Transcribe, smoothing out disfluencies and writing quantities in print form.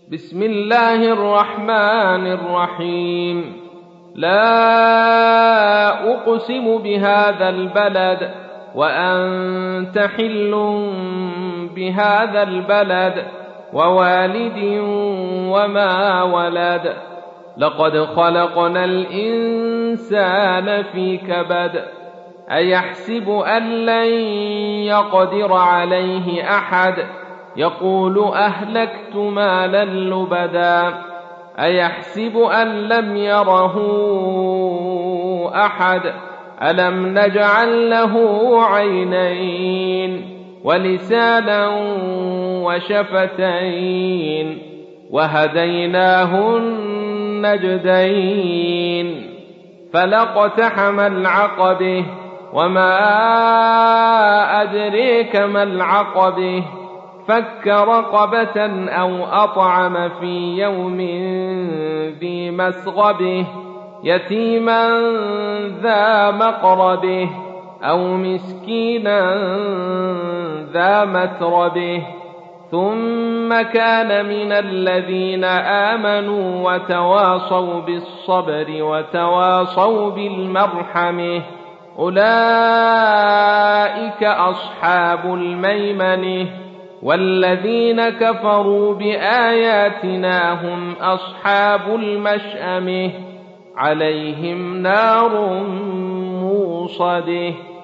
بسم الله الرحمن الرحيم. لا أقسم بهذا البلد وأنت حل بهذا البلد ووالد وما ولد. لقد خلقنا الإنسان في كبد. أيحسب أن لن يقدر عليه أحد يقول أهلكت مالا لبدا. أيحسب أن لم يره أحد ألم نجعل له عينين ولسانا وشفتين وهديناه النجدين. فلاقتحم العقبة وما أدريك ما العقبة. فك رقبة أو أطعم في يوم ذي مسغبة يتيما ذا مقربة أو مسكينا ذا متربة. ثم كان من الذين آمنوا وتواصوا بالصبر وتواصوا بالمرحمة أولئك أصحاب الميمنة. والذين كفروا بآياتنا هم أصحاب المشأمة عليهم نار موصده.